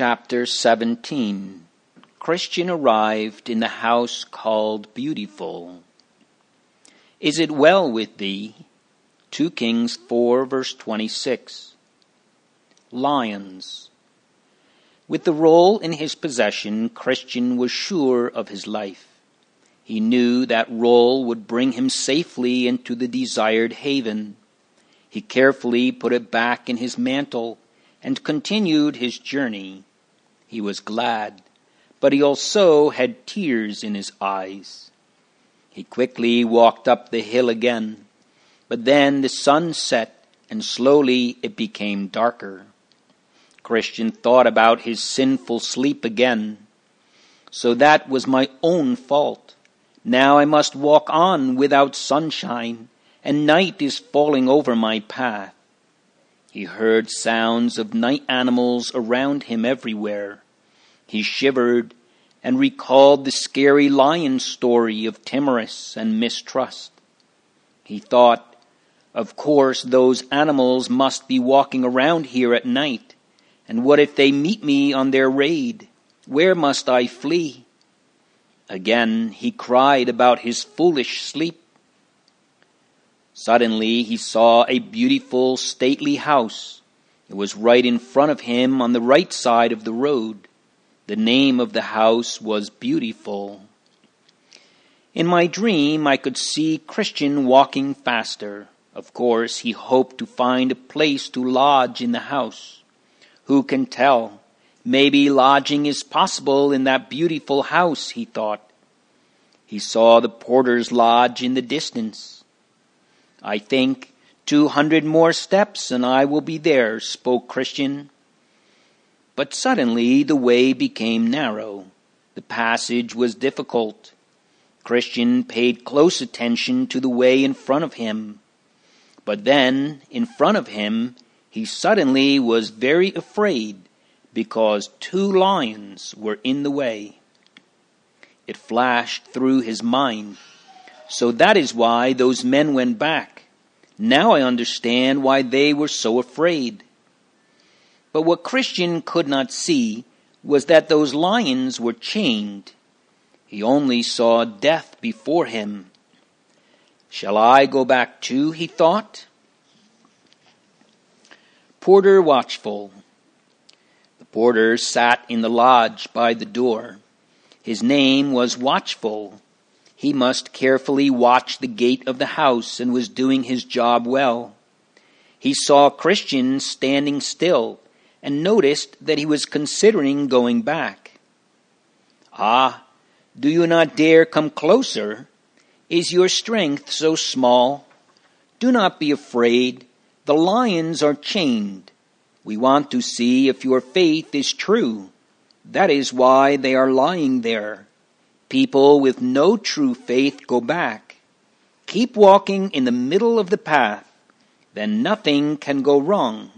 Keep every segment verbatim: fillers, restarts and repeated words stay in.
Chapter seventeen. Christian arrived in the house called Beautiful. Is it well with thee? Second Kings four, verse twenty-six. Lions. With the roll in his possession, Christian was sure of his life. He knew that roll would bring him safely into the desired haven. He carefully put it back in his mantle and continued his journey. He was glad, but he also had tears in his eyes. He quickly walked up the hill again, but then the sun set and slowly it became darker. Christian thought about his sinful sleep again. So that was my own fault. Now I must walk on without sunshine, and night is falling over my path. He heard sounds of night animals around him everywhere. He shivered and recalled the scary lion story of timorous and mistrust. He thought, of course those animals must be walking around here at night, and what if they meet me on their raid? Where must I flee? Again he cried about his foolish sleep. Suddenly he saw a beautiful, stately house. It was right in front of him on the right side of the road. The name of the house was Beautiful. In my dream, I could see Christian walking faster. Of course, he hoped to find a place to lodge in the house. Who can tell? Maybe lodging is possible in that beautiful house, he thought. He saw the porter's lodge in the distance. I think two hundred more steps and I will be there, spoke Christian. But suddenly the way became narrow. The passage was difficult. Christian paid close attention to the way in front of him. But then, in front of him, he suddenly was very afraid because two lions were in the way. It flashed through his mind. So that is why those men went back. Now I understand why they were so afraid. But what Christian could not see was that those lions were chained. He only saw death before him. Shall I go back too, he thought. Porter watchful. The porter sat in the lodge by the door. His name was Watchful. He must carefully watch the gate of the house and was doing his job well. He saw Christian standing still and noticed that he was considering going back. Ah, do you not dare come closer? Is your strength so small? Do not be afraid. The lions are chained. We want to see if your faith is true. That is why they are lying there. People with no true faith go back. Keep walking in the middle of the path. Then nothing can go wrong.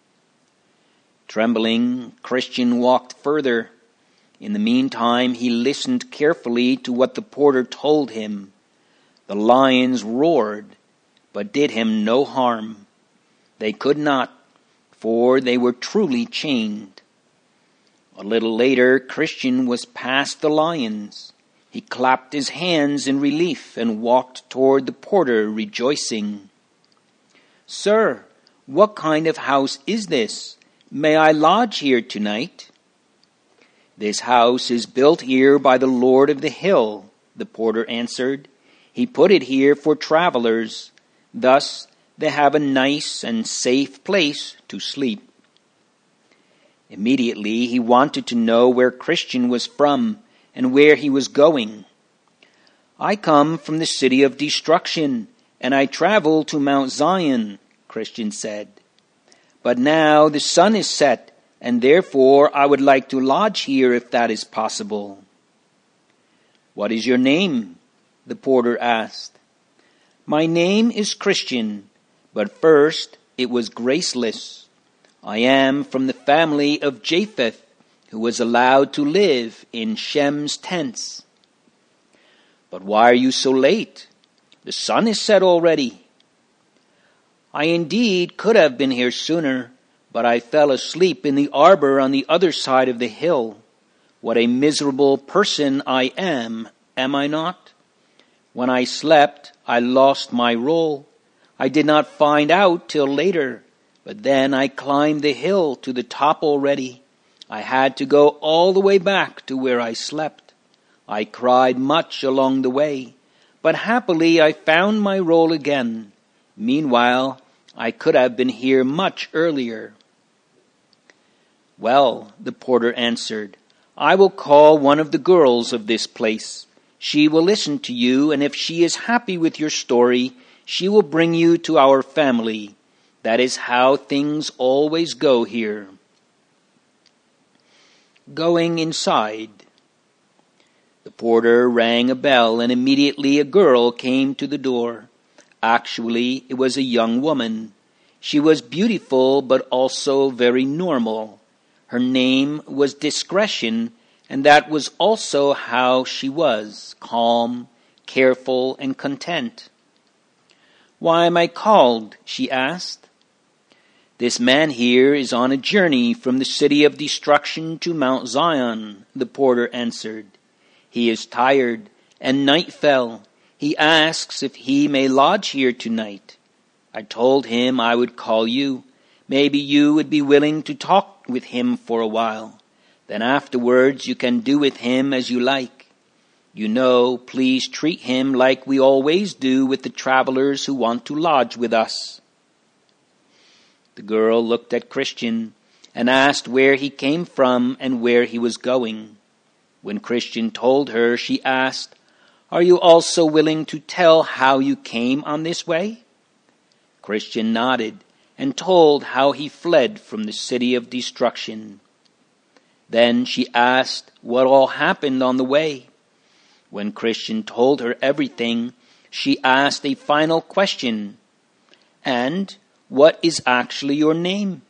Trembling, Christian walked further. In the meantime, he listened carefully to what the porter told him. The lions roared, but did him no harm. They could not, for they were truly chained. A little later, Christian was past the lions. He clapped his hands in relief and walked toward the porter, rejoicing. Sir, what kind of house is this? May I lodge here tonight? This house is built here by the Lord of the Hill, the porter answered. He put it here for travelers. Thus they have a nice and safe place to sleep. Immediately he wanted to know where Christian was from and where he was going. I come from the city of destruction, and I travel to Mount Zion, Christian said. But now the sun is set, and therefore I would like to lodge here if that is possible. What is your name? The porter asked. My name is Christian, but first it was Graceless. I am from the family of Japheth, who was allowed to live in Shem's tents. But why are you so late? The sun is set already. I indeed could have been here sooner, but I fell asleep in the arbor on the other side of the hill. What a miserable person I am, am I not? When I slept, I lost my roll. I did not find out till later, but then I climbed the hill to the top already. I had to go all the way back to where I slept. I cried much along the way, but happily I found my roll again. Meanwhile, I could have been here much earlier. Well, the porter answered, I will call one of the girls of this place. She will listen to you, and if she is happy with your story, she will bring you to our family. That is how things always go here. Going inside. The porter rang a bell, and immediately a girl came to the door. Actually, it was a young woman. She was beautiful, but also very normal. Her name was Discretion, and that was also how she was, calm, careful, and content. Why am I called? She asked. This man here is on a journey from the city of destruction to Mount Zion, the porter answered. He is tired, and night fell. He asks if he may lodge here tonight. I told him I would call you. Maybe you would be willing to talk with him for a while. Then afterwards you can do with him as you like. You know, please treat him like we always do with the travelers who want to lodge with us. The girl looked at Christian and asked where he came from and where he was going. When Christian told her, she asked, Are you also willing to tell how you came on this way? Christian nodded and told how he fled from the city of destruction. Then she asked what all happened on the way. When Christian told her everything, she asked a final question. And what is actually your name?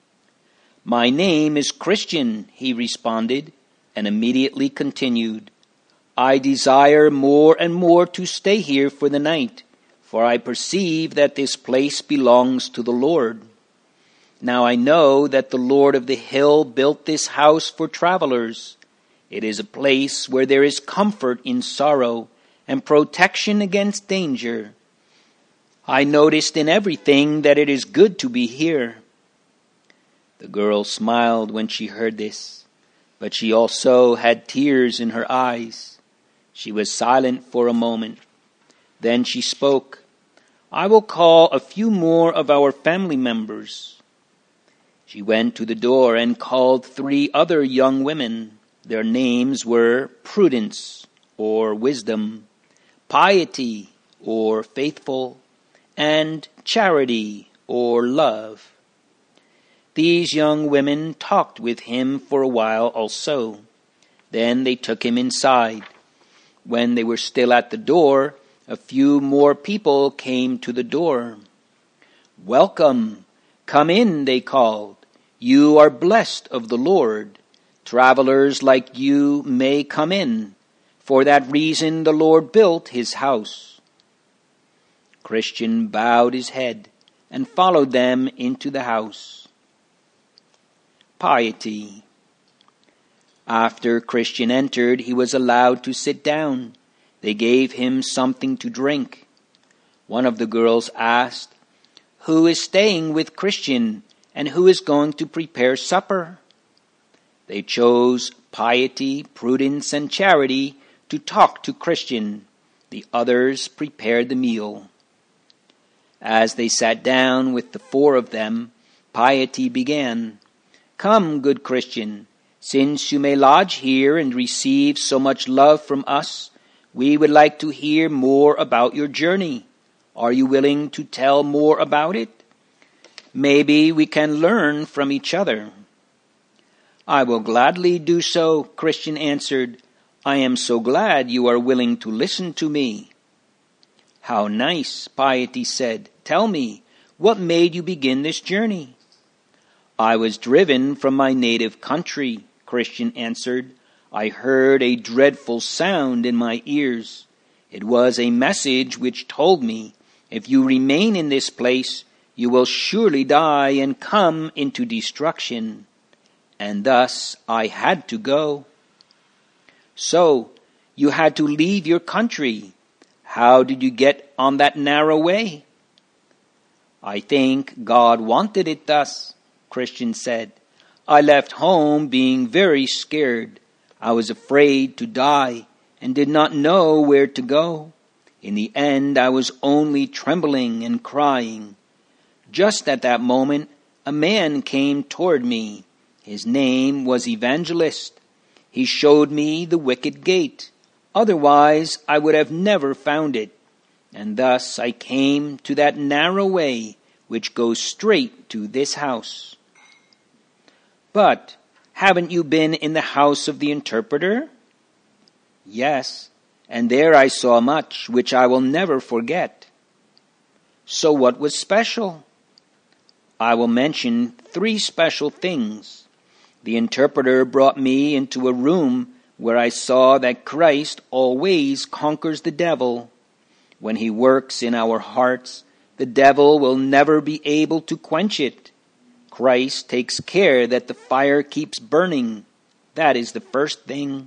My name is Christian, he responded, and immediately continued. I desire more and more to stay here for the night, for I perceive that this place belongs to the Lord. Now I know that the Lord of the hill built this house for travelers. It is a place where there is comfort in sorrow and protection against danger. I noticed in everything that it is good to be here. The girl smiled when she heard this, but she also had tears in her eyes. She was silent for a moment. Then she spoke. I will call a few more of our family members. She went to the door and called three other young women. Their names were Prudence, or Wisdom, Piety, or Faithful, and Charity, or Love. These young women talked with him for a while also. Then they took him inside. When they were still at the door, a few more people came to the door. Welcome, come in, they called. You are blessed of the Lord. Travelers like you may come in. For that reason the Lord built his house. Christian bowed his head and followed them into the house. Piety. After Christian entered, he was allowed to sit down. They gave him something to drink. One of the girls asked, Who is staying with Christian, and who is going to prepare supper? They chose Piety, Prudence, and Charity to talk to Christian. The others prepared the meal. As they sat down with the four of them, Piety began, Come, good Christian, since you may lodge here and receive so much love from us, we would like to hear more about your journey. Are you willing to tell more about it? Maybe we can learn from each other. I will gladly do so, Christian answered. I am so glad you are willing to listen to me. How nice, Piety said. Tell me, what made you begin this journey? I was driven from my native country, Christian answered. I heard a dreadful sound in my ears. It was a message which told me, if you remain in this place, you will surely die and come into destruction. And thus I had to go. So, you had to leave your country. How did you get on that narrow way? I think God wanted it thus, Christian said. I left home being very scared. I was afraid to die and did not know where to go. In the end, I was only trembling and crying. Just at that moment, a man came toward me. His name was Evangelist. He showed me the wicket gate. Otherwise, I would have never found it. And thus I came to that narrow way which goes straight to this house. But haven't you been in the house of the interpreter? Yes, and there I saw much which I will never forget. So what was special? I will mention three special things. The interpreter brought me into a room where I saw that Christ always conquers the devil. When he works in our hearts, the devil will never be able to quench it. Christ takes care that the fire keeps burning. That is the first thing.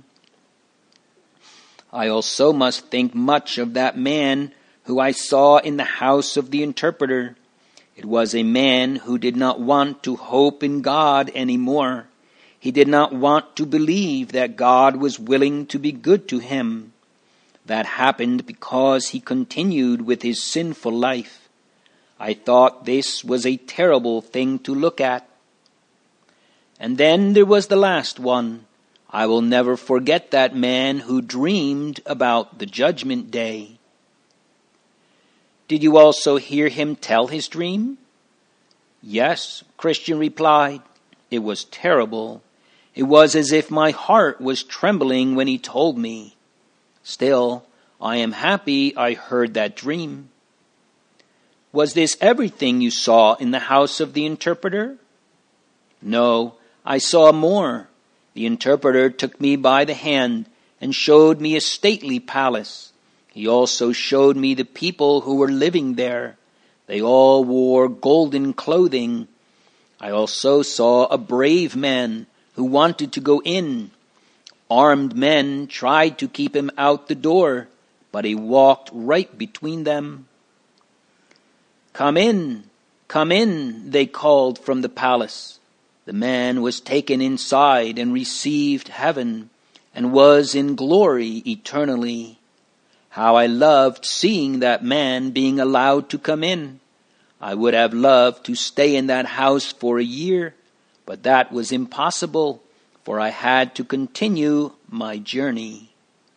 I also must think much of that man who I saw in the house of the interpreter. It was a man who did not want to hope in God any more. He did not want to believe that God was willing to be good to him. That happened because he continued with his sinful life. I thought this was a terrible thing to look at. And then there was the last one. I will never forget that man who dreamed about the judgment day. Did you also hear him tell his dream? Yes, Christian replied. It was terrible. It was as if my heart was trembling when he told me. Still, I am happy I heard that dream. Was this everything you saw in the house of the interpreter? No, I saw more. The interpreter took me by the hand and showed me a stately palace. He also showed me the people who were living there. They all wore golden clothing. I also saw a brave man who wanted to go in. Armed men tried to keep him out the door, but he walked right between them. Come in, come in, they called from the palace. The man was taken inside and received heaven and was in glory eternally. How I loved seeing that man being allowed to come in. I would have loved to stay in that house for a year, but that was impossible, for I had to continue my journey.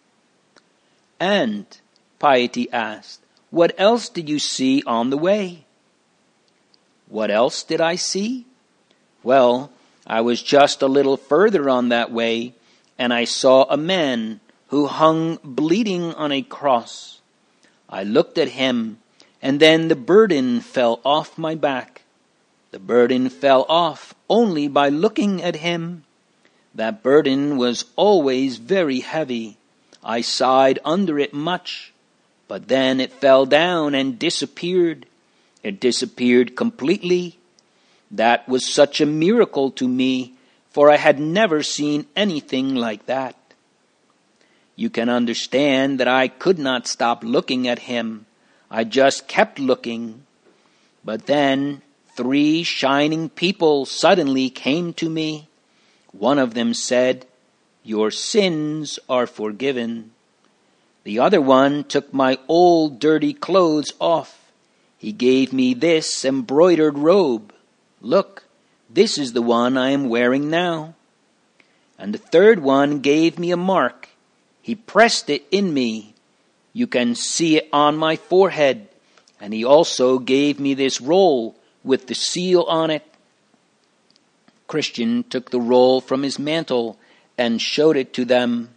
And, Piety asked, what else did you see on the way? What else did I see? Well, I was just a little further on that way, and I saw a man who hung bleeding on a cross. I looked at him, and then the burden fell off my back. The burden fell off only by looking at him. That burden was always very heavy. I sighed under it much, but then it fell down and disappeared. It disappeared completely. That was such a miracle to me, for I had never seen anything like that. You can understand that I could not stop looking at him. I just kept looking. But then three shining people suddenly came to me. One of them said, "Your sins are forgiven." The other one took my old dirty clothes off. He gave me this embroidered robe. Look, this is the one I am wearing now. And the third one gave me a mark. He pressed it in me. You can see it on my forehead. And he also gave me this roll with the seal on it. Christian took the roll from his mantle and showed it to them.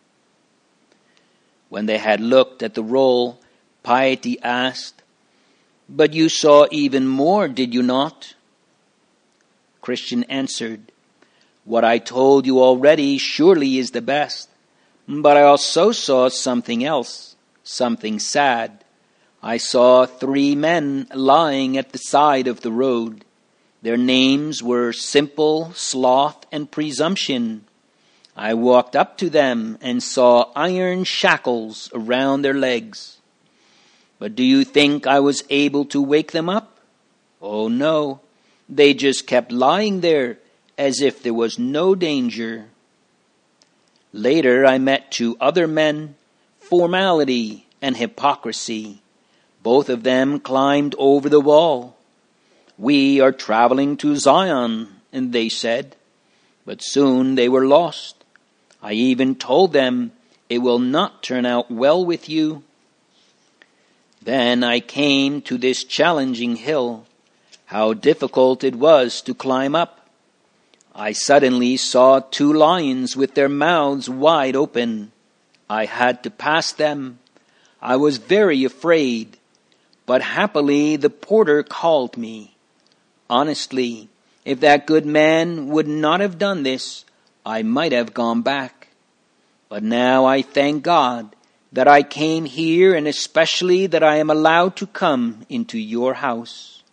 When they had looked at the roll, Piety asked, "But you saw even more, did you not?" Christian answered, "What I told you already surely is the best. But I also saw something else, something sad. I saw three men lying at the side of the road. Their names were Simple, Sloth, and Presumption. I walked up to them and saw iron shackles around their legs. But do you think I was able to wake them up? Oh no, they just kept lying there as if there was no danger. Later I met two other men, Formality and Hypocrisy. Both of them climbed over the wall. We are traveling to Zion, and they said, but soon they were lost. I even told them, it will not turn out well with you. Then I came to this challenging hill. How difficult it was to climb up. I suddenly saw two lions with their mouths wide open. I had to pass them. I was very afraid, but happily the porter called me. Honestly, if that good man would not have done this, I might have gone back. But now I thank God that I came here, and especially that I am allowed to come into your house.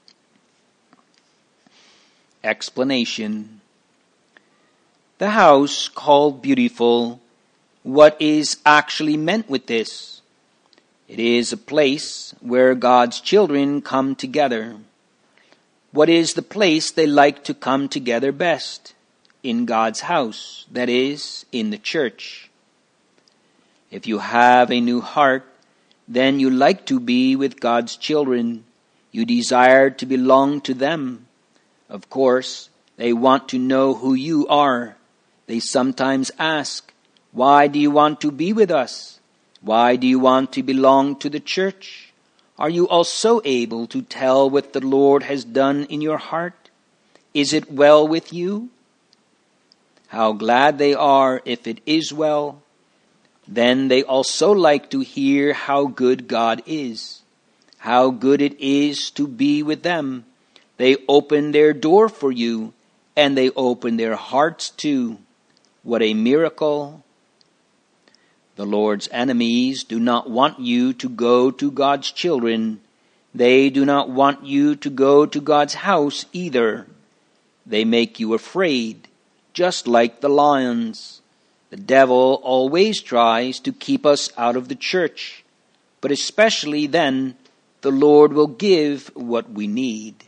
Explanation. The house called Beautiful. What is actually meant with this? It is a place where God's children come together. What is the place they like to come together best? In God's house, that is, in the church. If you have a new heart, then you like to be with God's children. You desire to belong to them. Of course, they want to know who you are. They sometimes ask, why do you want to be with us? Why do you want to belong to the church? Are you also able to tell what the Lord has done in your heart? Is it well with you? How glad they are if it is well. Then they also like to hear how good God is, how good it is to be with them. They open their door for you, and they open their hearts too. What a miracle! The Lord's enemies do not want you to go to God's children. They do not want you to go to God's house either. They make you afraid, just like the lions. The devil always tries to keep us out of the church, but especially then, the Lord will give what we need.